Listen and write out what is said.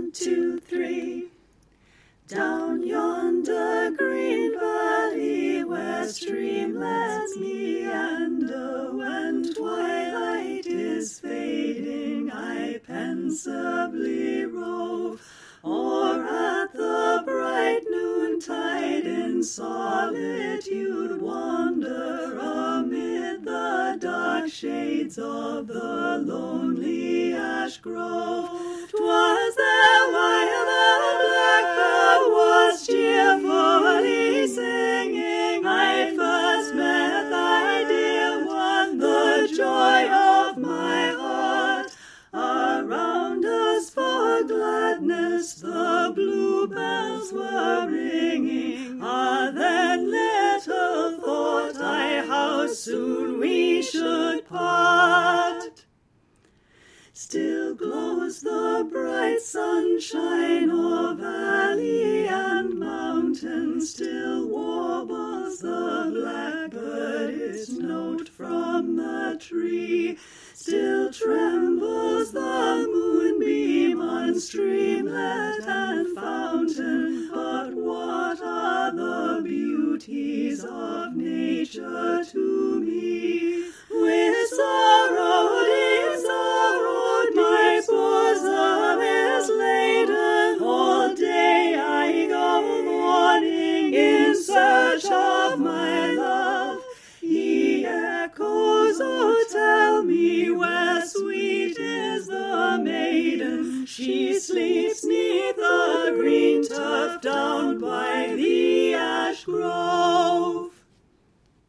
2, 3. Down yonder green valley where streamlets meander, when twilight is fading, I pensively rove, or at the bright noontide in solitude wander amid the dark shades of the lonely ash grove. 'Twas there while the blackbird was cheerfully singing, I first met thy dear one, the joy of my heart. Around us for gladness the bluebells were ringing. Ah, then little thought I how soon we should part. Still glows the bright sunshine o'er valley and mountain, still warbles the blackbird its note from the tree, still trembles the moonbeam on streamlet and fountain. But what are the beauties of nature to me?